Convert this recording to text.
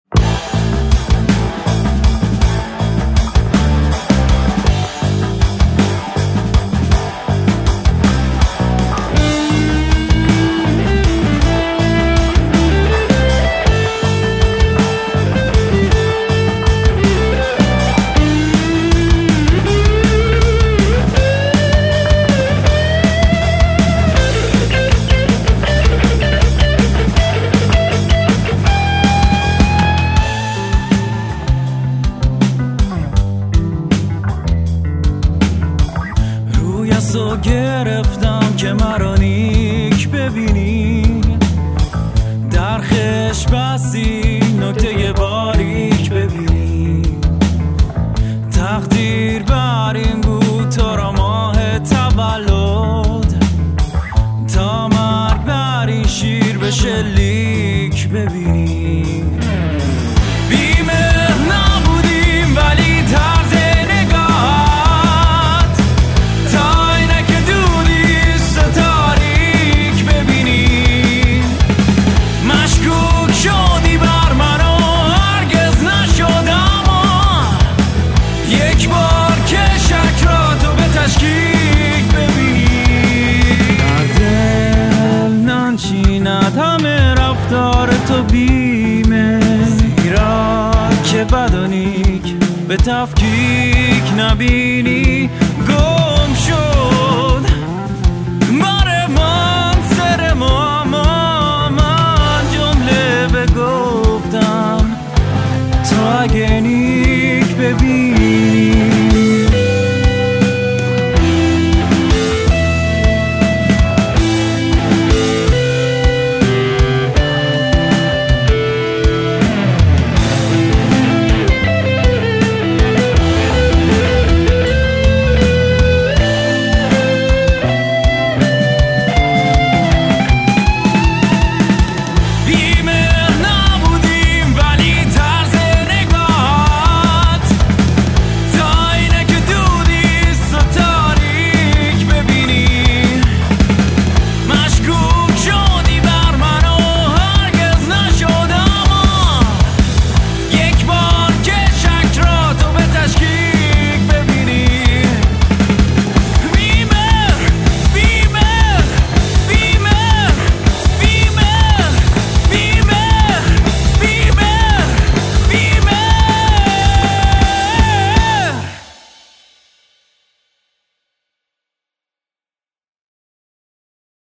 رو گرفتم که مرا نیک ببینی، در خش بستی نکته باریک ببینی. تقدیر بر این بود تو را ماه تولد، تا مرگ بر این شیر به شلیک ببینی. بیمه نبودیم ولی طرز نگاهت تا اینه که دودیست تاریک ببینی. مشکوک شدی بر من و هرگز نشدم، یک بار که شک را تو به تشکیک ببینی. در دل ننشیند همه رفتار تو بیمه، زیرا که بد و نیک به تفکیک نبینی.